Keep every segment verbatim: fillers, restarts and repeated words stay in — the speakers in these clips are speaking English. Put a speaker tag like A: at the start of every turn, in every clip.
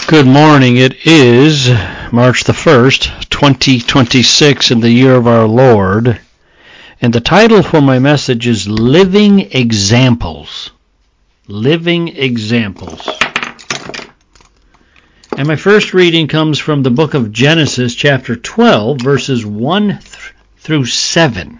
A: Good morning. It is March the first, twenty twenty-six, in the year of our Lord. And the title for my message is Living Examples. Living Examples. And my first reading comes from the book of Genesis, chapter twelve, verses one through seven.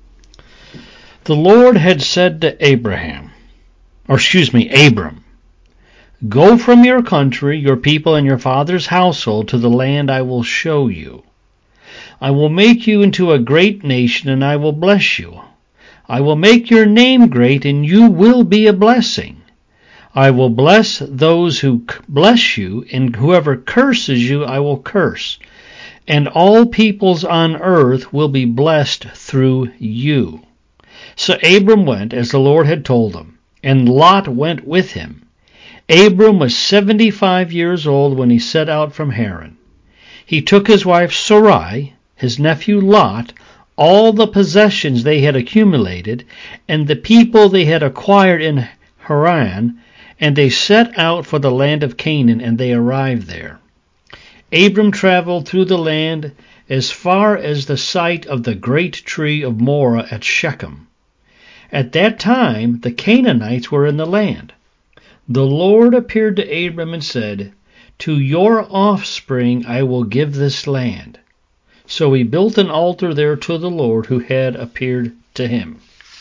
A: The Lord had said to Abraham, or excuse me, Abram, "Go from your country, your people, and your father's household to the land I will show you. I will make you into a great nation, and I will bless you. I will make your name great, and you will be a blessing. I will bless those who bless you, and whoever curses you I will curse. And all peoples on earth will be blessed through you." So Abram went as the Lord had told him, and Lot went with him. Abram was seventy-five years old when he set out from Haran. He took his wife Sarai, his nephew Lot, all the possessions they had accumulated, and the people they had acquired in Haran, and they set out for the land of Canaan, and they arrived there. Abram traveled through the land as far as the site of the great tree of Moreh at Shechem. At that time the Canaanites were in the land. The Lord appeared to Abram and said, "To your offspring I will give this land." So he built an altar there to the Lord who had appeared to him.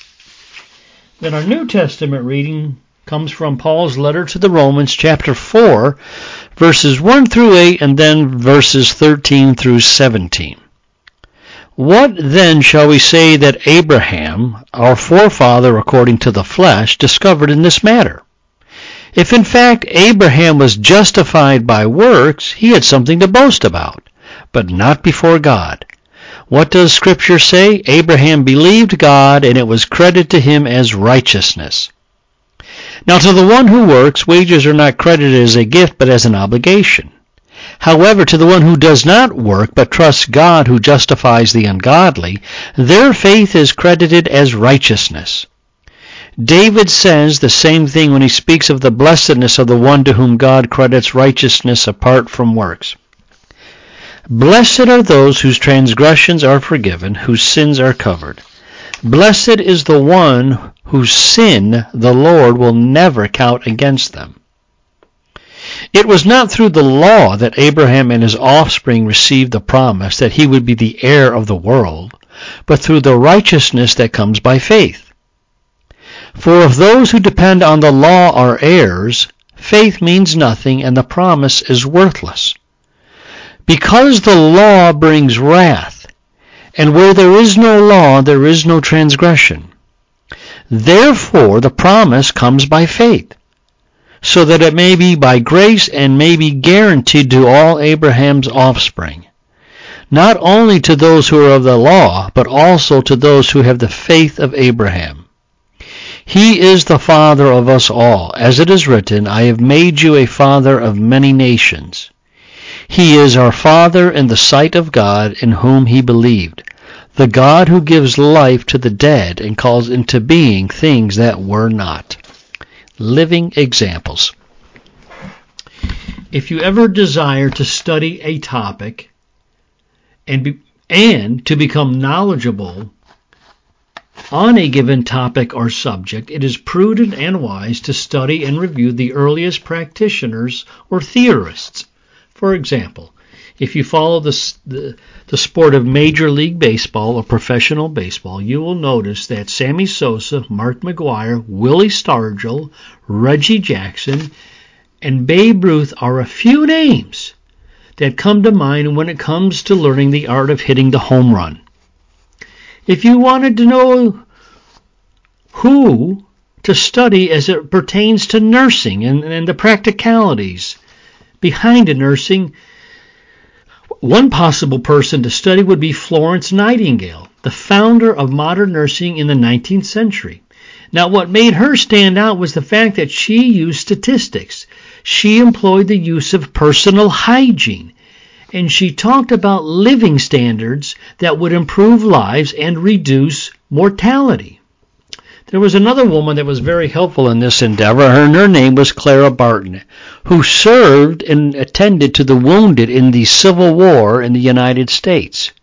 A: Then our New Testament reading comes from Paul's letter to the Romans, chapter four, verses one through eight, and then verses thirteen through seventeen. "What then shall we say that Abraham, our forefather according to the flesh, discovered in this matter? If in fact Abraham was justified by works, he had something to boast about, but not before God. What does Scripture say? Abraham believed God, and it was credited to him as righteousness. Now to the one who works, wages are not credited as a gift, but as an obligation. However, to the one who does not work, but trusts God who justifies the ungodly, their faith is credited as righteousness. David says the same thing when he speaks of the blessedness of the one to whom God credits righteousness apart from works. Blessed are those whose transgressions are forgiven, whose sins are covered. Blessed is the one whose sin the Lord will never count against them. It was not through the law that Abraham and his offspring received the promise that he would be the heir of the world, but through the righteousness that comes by faith. For if those who depend on the law are heirs, faith means nothing and the promise is worthless. Because the law brings wrath, and where there is no law, there is no transgression. Therefore the promise comes by faith, so that it may be by grace and may be guaranteed to all Abraham's offspring, not only to those who are of the law, but also to those who have the faith of Abraham. He is the father of us all. As it is written, "I have made you a father of many nations." He is our Father in the sight of God, in whom he believed, the God who gives life to the dead and calls into being things that were not. Living examples. If you ever desire to study a topic and, be, and to become knowledgeable on a given topic or subject, it is prudent and wise to study and review the earliest practitioners or theorists. For example, if you follow the, the, the sport of Major League Baseball or professional baseball, you will notice that Sammy Sosa, Mark McGwire, Willie Stargell, Reggie Jackson, and Babe Ruth are a few names that come to mind when it comes to learning the art of hitting the home run. If you wanted to know who to study as it pertains to nursing and, and the practicalities behind nursing, one possible person to study would be Florence Nightingale, the founder of modern nursing in the nineteenth century. Now, what made her stand out was the fact that she used statistics. She employed the use of personal hygiene, and she talked about living standards that would improve lives and reduce mortality. There was another woman that was very helpful in this endeavor, and her name was Clara Barton, who served and attended to the wounded in the Civil War in the United States.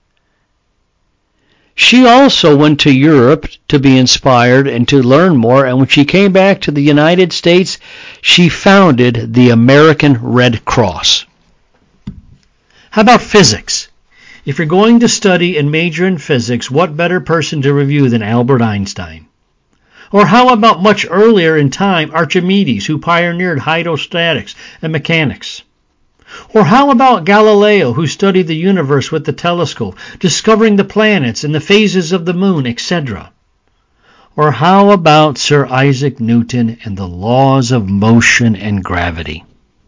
A: She also went to Europe to be inspired and to learn more, and when she came back to the United States, she founded the American Red Cross. How about physics? If you're going to study and major in physics, what better person to review than Albert Einstein? Or how about much earlier in time, Archimedes, who pioneered hydrostatics and mechanics? Or how about Galileo, who studied the universe with the telescope, discovering the planets and the phases of the moon, et cetera? Or how about Sir Isaac Newton and the laws of motion and gravity?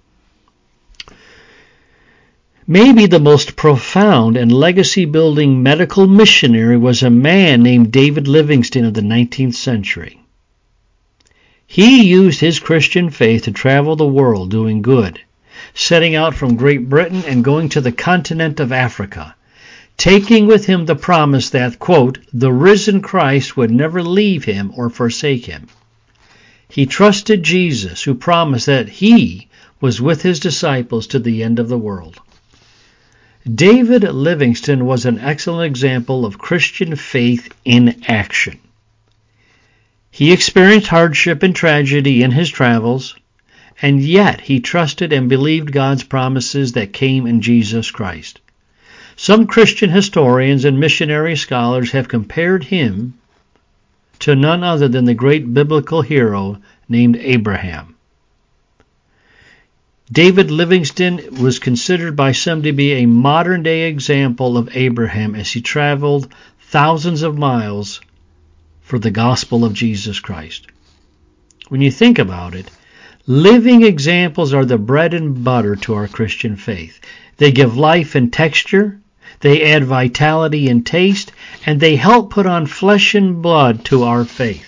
A: Maybe the most profound and legacy-building medical missionary was a man named David Livingstone of the nineteenth century. He used his Christian faith to travel the world doing good, setting out from Great Britain and going to the continent of Africa, taking with him the promise that, quote, the risen Christ would never leave him or forsake him. He trusted Jesus, who promised that he was with his disciples to the end of the world. David Livingstone was an excellent example of Christian faith in action. He experienced hardship and tragedy in his travels, and yet he trusted and believed God's promises that came in Jesus Christ. Some Christian historians and missionary scholars have compared him to none other than the great biblical hero named Abraham. David Livingstone was considered by some to be a modern-day example of Abraham as he traveled thousands of miles for the gospel of Jesus Christ. When you think about it, living examples are the bread and butter to our Christian faith. They give life and texture, they add vitality and taste, and they help put on flesh and blood to our faith.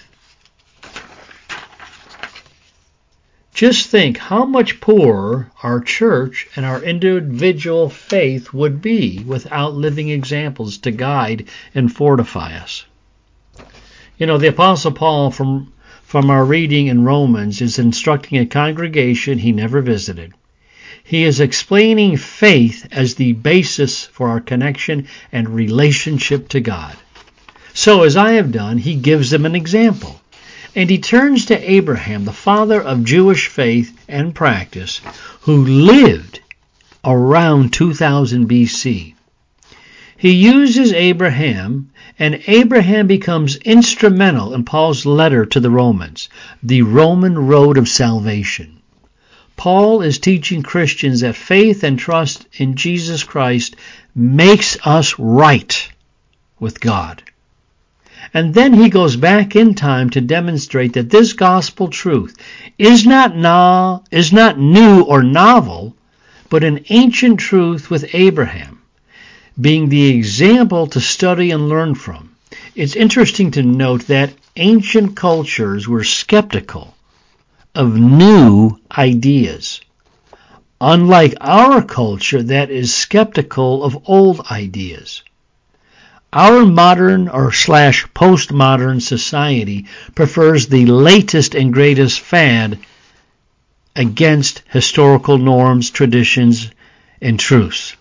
A: Just think how much poorer our church and our individual faith would be without living examples to guide and fortify us. You know, the Apostle Paul, from, from our reading in Romans, is instructing a congregation he never visited. He is explaining faith as the basis for our connection and relationship to God. So, as I have done, he gives them an example. And he turns to Abraham, the father of Jewish faith and practice, who lived around two thousand B C. He uses Abraham, and Abraham becomes instrumental in Paul's letter to the Romans, the Roman road of salvation. Paul is teaching Christians that faith and trust in Jesus Christ makes us right with God. And then he goes back in time to demonstrate that this gospel truth is not no, is not new or novel, but an ancient truth with Abraham, being the example to study and learn from. It's interesting to note that ancient cultures were skeptical of new ideas, unlike our culture that is skeptical of old ideas. Our modern or slash postmodern society prefers the latest and greatest fad against historical norms, traditions, and truths.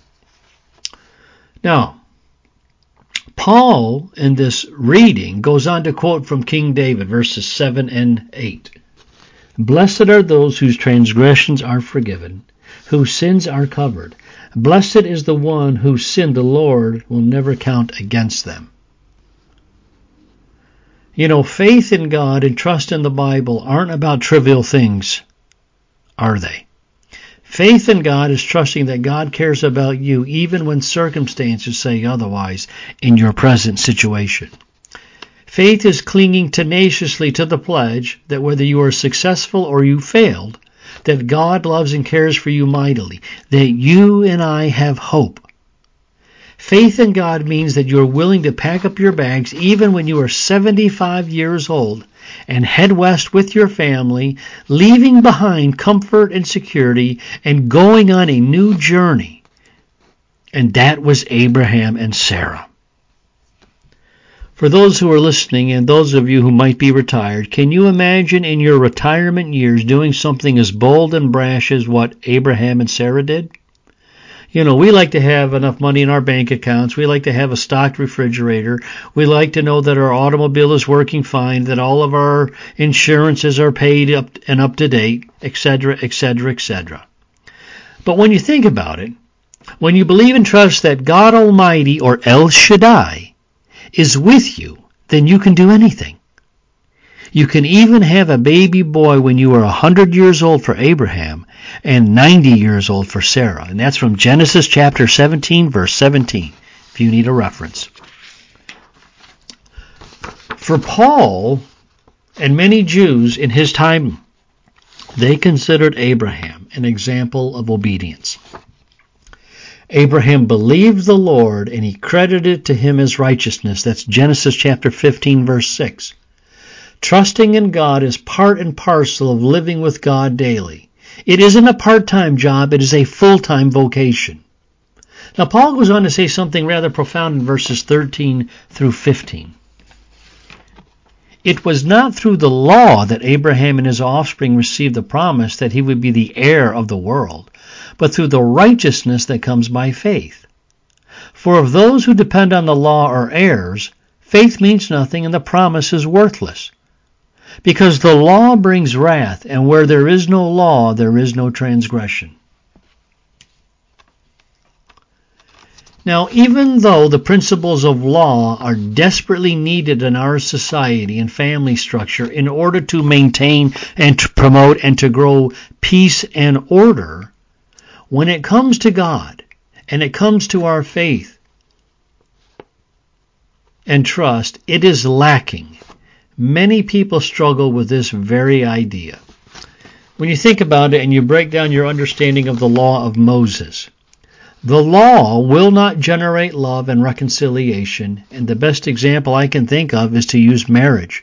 A: Now, Paul in this reading goes on to quote from King David, verses seven and eight. Blessed are those whose transgressions are forgiven, whose sins are covered. Blessed is the one whose sin the Lord will never count against them. You know, faith in God and trust in the Bible aren't about trivial things, are they? Faith in God is trusting that God cares about you even when circumstances say otherwise in your present situation. Faith is clinging tenaciously to the pledge that whether you are successful or you failed, that God loves and cares for you mightily, that you and I have hope. Faith in God means that you are willing to pack up your bags even when you are seventy-five years old and head west with your family, leaving behind comfort and security and going on a new journey. And that was Abraham and Sarah. For those who are listening and those of you who might be retired, can you imagine in your retirement years doing something as bold and brash as what Abraham and Sarah did? You know, we like to have enough money in our bank accounts. We like to have a stocked refrigerator. We like to know that our automobile is working fine, that all of our insurances are paid up and up to date, et cetera, et cetera, et cetera. But when you think about it, when you believe and trust that God Almighty, or El Shaddai, is with you, then you can do anything. You can even have a baby boy when you are one hundred years old for Abraham and ninety years old for Sarah. And that's from Genesis chapter seventeen, verse seventeen, if you need a reference. For Paul and many Jews in his time, they considered Abraham an example of obedience. Abraham believed the Lord, and he credited to him as righteousness. That's Genesis chapter fifteen, verse six. Trusting in God is part and parcel of living with God daily. It isn't a part-time job, it is a full-time vocation. Now, Paul goes on to say something rather profound in verses thirteen through fifteen. It was not through the law that Abraham and his offspring received the promise that he would be the heir of the world, but through the righteousness that comes by faith. For if those who depend on the law are heirs, faith means nothing and the promise is worthless. Because the law brings wrath, and where there is no law, there is no transgression. Now, even though the principles of law are desperately needed in our society and family structure in order to maintain and to promote and to grow peace and order, when it comes to God and it comes to our faith and trust, it is lacking. Many people struggle with this very idea. When you think about it and you break down your understanding of the law of Moses, the law will not generate love and reconciliation, and the best example I can think of is to use marriage.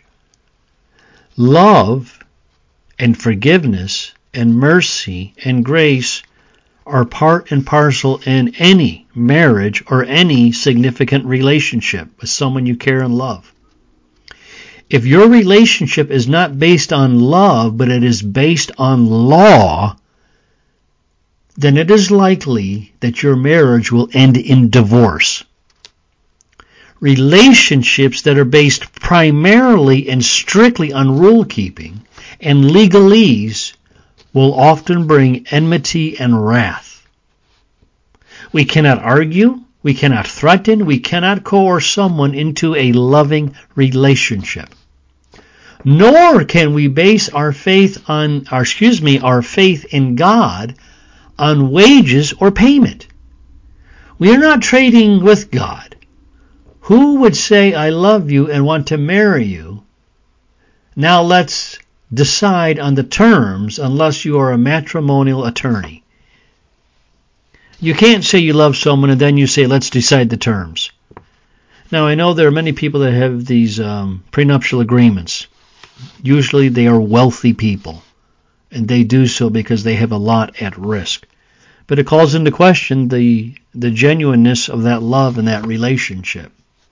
A: Love and forgiveness and mercy and grace are part and parcel in any marriage or any significant relationship with someone you care and love. If your relationship is not based on love, but it is based on law, then it is likely that your marriage will end in divorce. Relationships that are based primarily and strictly on rule-keeping and legalese will often bring enmity and wrath. We cannot argue, we cannot threaten, we cannot coerce someone into a loving relationship. Nor can we base our faith on, or excuse me, our faith in God on wages or payment. We are not trading with God. Who would say, I love you and want to marry you? Now let's decide on the terms unless you are a matrimonial attorney. You can't say you love someone and then you say, let's decide the terms. Now, I know there are many people that have these um, prenuptial agreements. Usually they are wealthy people, and they do so because they have a lot at risk. But it calls into question the, the genuineness of that love and that relationship.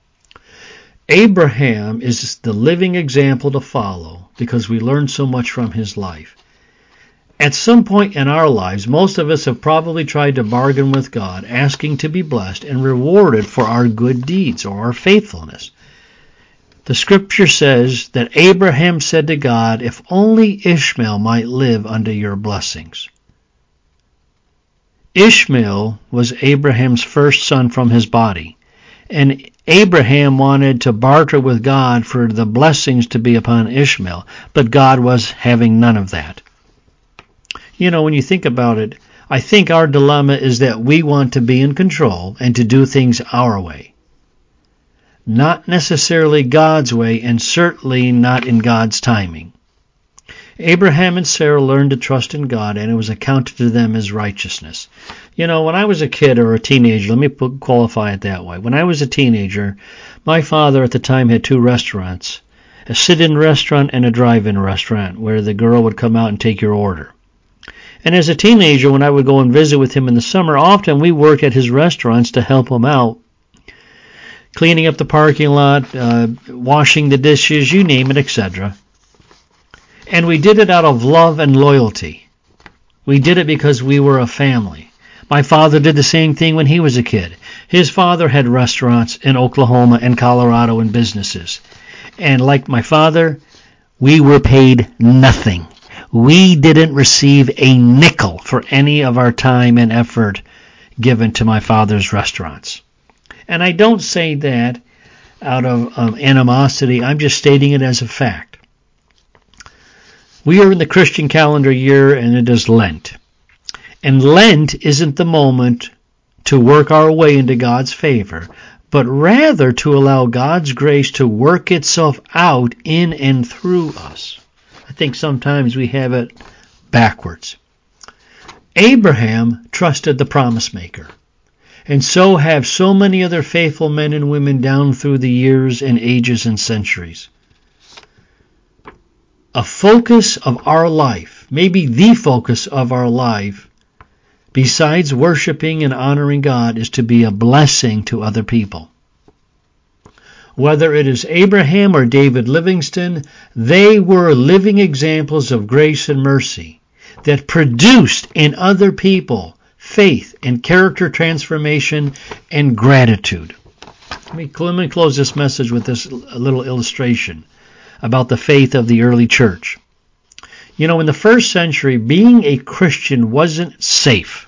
A: Abraham is the living example to follow because we learn so much from his life. At some point in our lives, most of us have probably tried to bargain with God, asking to be blessed and rewarded for our good deeds or our faithfulness. The scripture says that Abraham said to God, if only Ishmael might live under your blessings. Ishmael was Abraham's first son from his body, and Abraham wanted to barter with God for the blessings to be upon Ishmael, but God was having none of that. You know, when you think about it, I think our dilemma is that we want to be in control and to do things our way. Not necessarily God's way, and certainly not in God's timing. Abraham and Sarah learned to trust in God, and it was accounted to them as righteousness. You know, when I was a kid or a teenager, let me put, qualify it that way. When I was a teenager, my father at the time had two restaurants, a sit-in restaurant and a drive-in restaurant, where the girl would come out and take your order. And as a teenager, when I would go and visit with him in the summer, often we worked at his restaurants to help him out, cleaning up the parking lot, uh, washing the dishes, you name it, et cetera. And we did it out of love and loyalty. We did it because we were a family. My father did the same thing when he was a kid. His father had restaurants in Oklahoma and Colorado and businesses. And like my father, we were paid nothing. We didn't receive a nickel for any of our time and effort given to my father's restaurants. And I don't say that out of um, animosity. I'm just stating it as a fact. We are in the Christian calendar year, and it is Lent. And Lent isn't the moment to work our way into God's favor, but rather to allow God's grace to work itself out in and through us. I think sometimes we have it backwards. Abraham trusted the promise maker, and so have so many other faithful men and women down through the years and ages and centuries. A focus of our life, maybe the focus of our life, besides worshiping and honoring God, is to be a blessing to other people. Whether it is Abraham or David Livingstone, they were living examples of grace and mercy that produced in other people faith and character transformation and gratitude. Let me, let me close this message with this little illustration about the faith of the early church. You know, in the first century, being a Christian wasn't safe.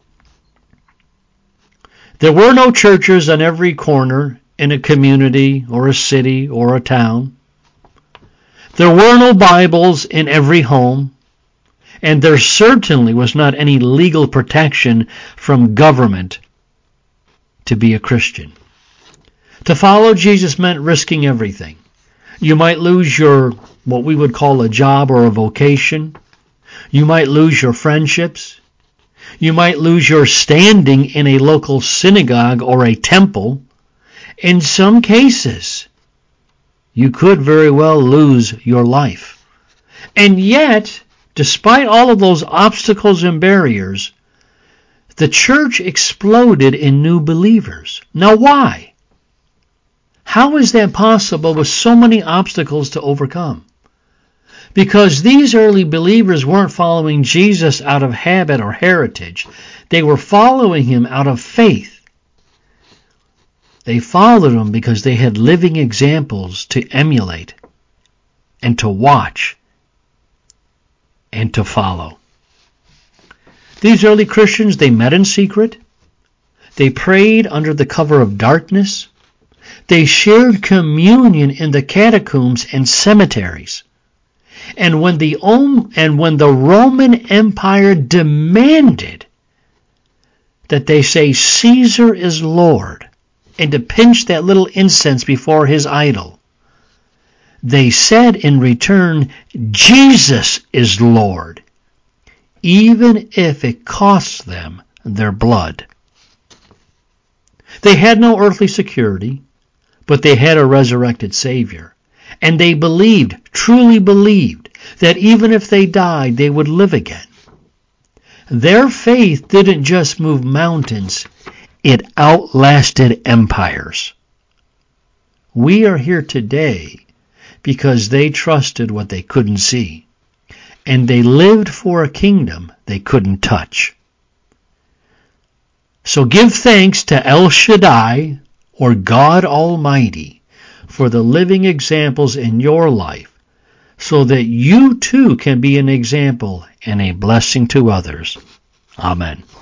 A: There were no churches on every corner in a community or a city or a town. There were no Bibles in every home, and there certainly was not any legal protection from government to be a Christian. To follow Jesus meant risking everything. You might lose your, what we would call a job or a vocation. You might lose your friendships. You might lose your standing in a local synagogue or a temple. In some cases, you could very well lose your life. And yet, despite all of those obstacles and barriers, the church exploded in new believers. Now why? How is that possible with so many obstacles to overcome? Because these early believers weren't following Jesus out of habit or heritage. They were following him out of faith. They followed him because they had living examples to emulate and to watch and to follow. These early Christians, they met in secret. They prayed under the cover of darkness. They shared communion in the catacombs and cemeteries. And when the and when the Roman Empire demanded that they say Caesar is Lord and to pinch that little incense before his idol, they said in return, Jesus is Lord, even if it costs them their blood. They had no earthly security, but they had a resurrected Savior. And they believed, truly believed, that even if they died, they would live again. Their faith didn't just move mountains, it outlasted empires. We are here today because they trusted what they couldn't see, and they lived for a kingdom they couldn't touch. So give thanks to El Shaddai, or God Almighty, for the living examples in your life, so that you too can be an example and a blessing to others. Amen.